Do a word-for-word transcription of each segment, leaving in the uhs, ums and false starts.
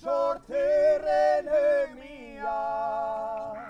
sorteren emiak.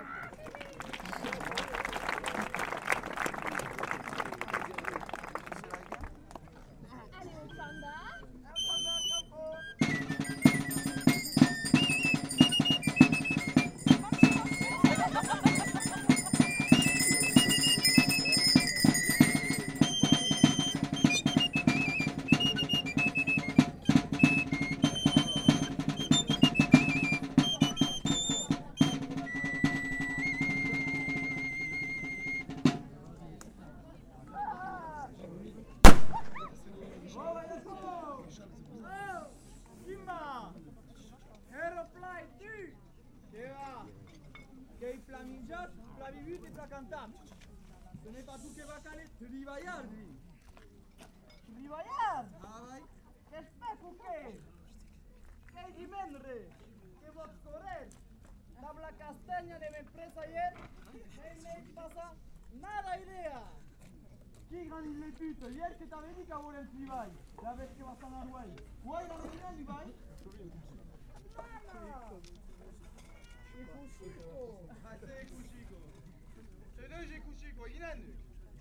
Ce n'est pas tout que va caler, tu dis Bayard, lui. Tu dis Bayard? Ah oui. Qu'est-ce que c'est pour que? ¿Qué dimendre? ¿Qué vos correr? Tabla castaña de mi empresa ayer, no me pasa nada idea. Qui granit les putes? Hier que t'avais dit qu'à voler un travail. La vez que va s'en avoir. Ouais, il a rien du bail. Nada. Hijo chico. Ah, c'est Kushiko. C'est deux, j'ai Kushiko. Il a nu.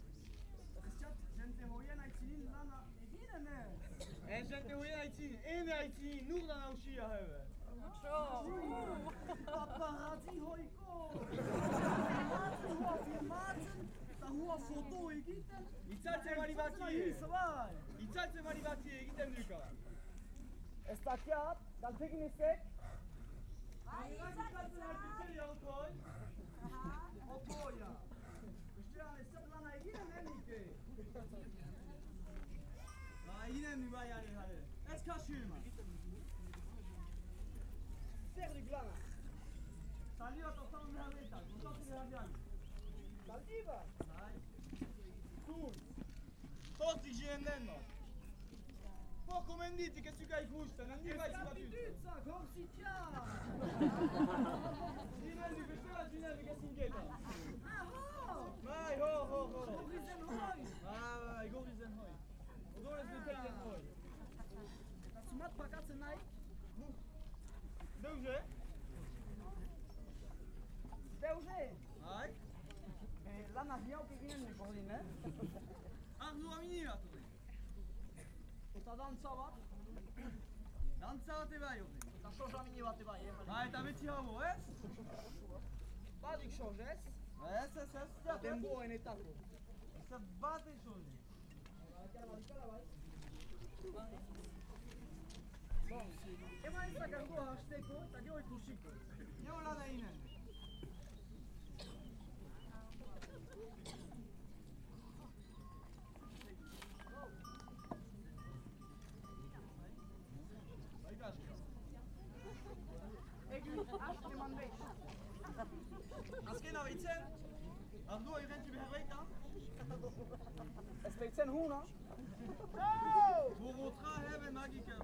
Gente hoien Haiti, Lana. Egine ne. En gente hoien Haiti, en Haiti, nur dan Auschia hebben. Paparazzi hoiko. Hua filmaten, eta hua foto egiten. Itzaltzen bali bati. Itzaltzen bali bati egiten duka. Ez dakiat, galtekin izek. Itzaltzen artitzeli alkoi. Otoia. Bestean ez zer lana eginen enike. Lana eginen du bai ari jare. Ez kaxilma. Zerrik lana. Salio tozan behar kontatzen behar dian. Saldiba. Bai. Tur. Tozik giren denno. Poco menditi che su kai gusta, non mi vai sulla pizza, come si chiama? Ginelli, questa è la Ginelli che si inquieta. Ah, ho! Vai, ho, ho, ho. Gorisen hoi. Ah, vai, gorisen hoi. Odores de peten hoi. Dat is mat pakatzen nahi? Deuze? Deuze? Hai. Lana hiauk eginen niko hori, ne? Ardu amini bat. Eta dantza bat? Dantza bat ebai hori. Eta soja mini bat ebai, eh? Ba, eta beti habo, ez? Badik soz, ez? Ez, ez, ez. Eta denboenetako. Ez bat ez hori. Bon, eman ezak argoa hasteko eta gero ikusiko. Gero lana inen. Aske eman behin. Azken abeitzen, ardua irentzi behar baita. Ez behitzen huna. Borrotra heben magika.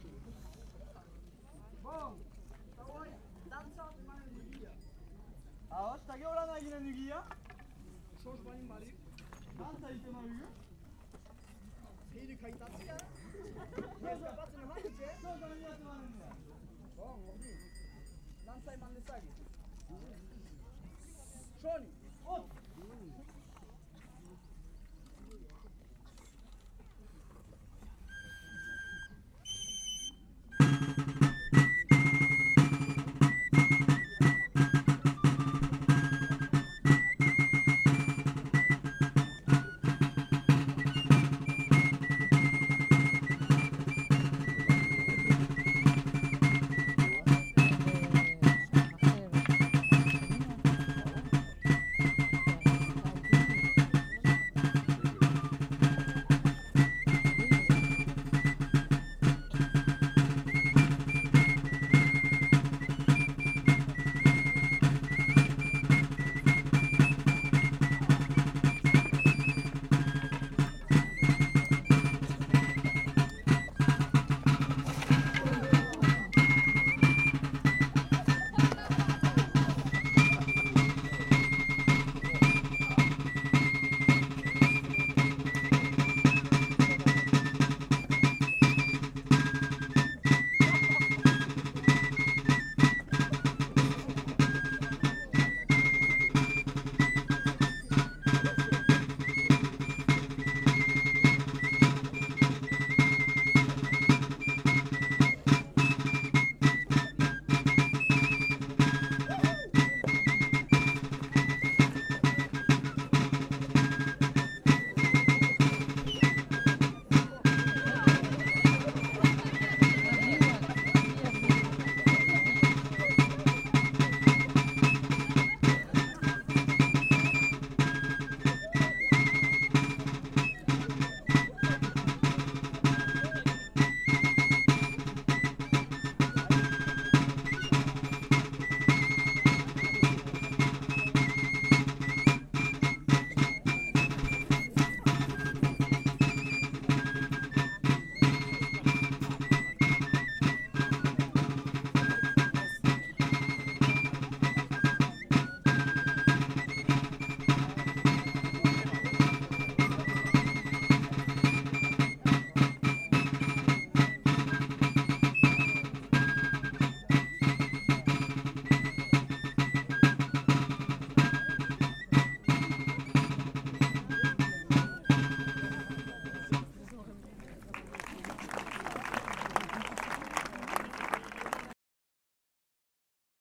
Bon, eta guai, dantza bat emanen dugia. Ahos, eta gero lana eginen dugia. Soz bain barik. Dantza egiten badugu. Hirik haitatzia. Ez kapatzen eman dute. Soz bain egiten badugu. Bon, ordi. Dantza eman dezagit. Soni. Hop!